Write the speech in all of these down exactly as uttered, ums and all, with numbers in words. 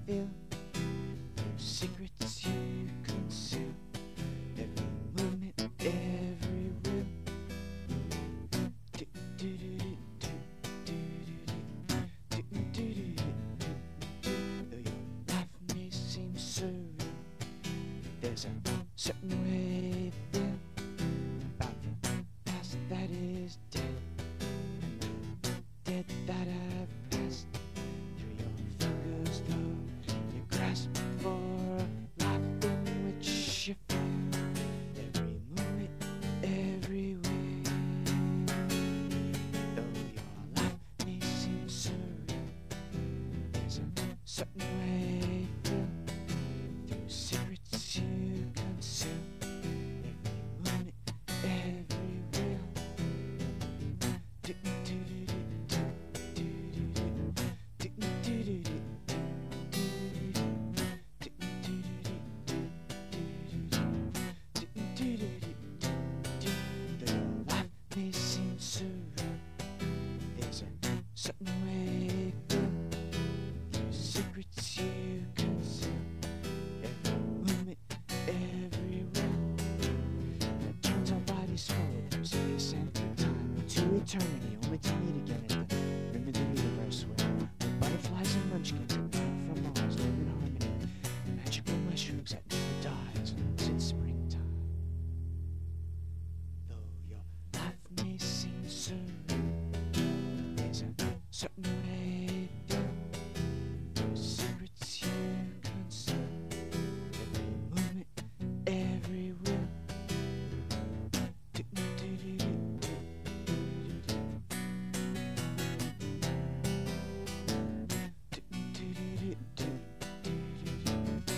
feel, through secrets you conceal, every movement, every will. Do, do, do, do, do, do, do, do, do, do. Though your life may seem surreal, there's a certain way you feel about the past that is dead, and the dead that have passed through your fingers. Though you grasp for a life in which you feel every movement, every way. Though your life may seem surreal, there's a certain way you feel through secrets you conceal, every movement, every will. Do, do, do, do, do, do, do, do, do, do, do. Though your life may seem surreal, there's a certain way you feel through secrets you conceal, every movement, every will. That turns our bodies forward through space and through time to eternity, only to meet again at the rim of the universe, where with butterflies and munchkins and men from Mars live in harmony, magical mushrooms that never dies once it's springtime. Though your life may seem surreal, there's a certain way you feel through secrets you conceal, every movement, every will. Do, do, do, do, do, do, do, do, do, do, do, do.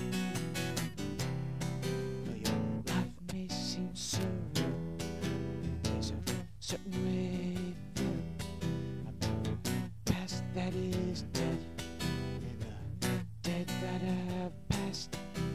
Though your life may seem surreal, there's a certain way you feel about the past that is dead, and the dead that have passed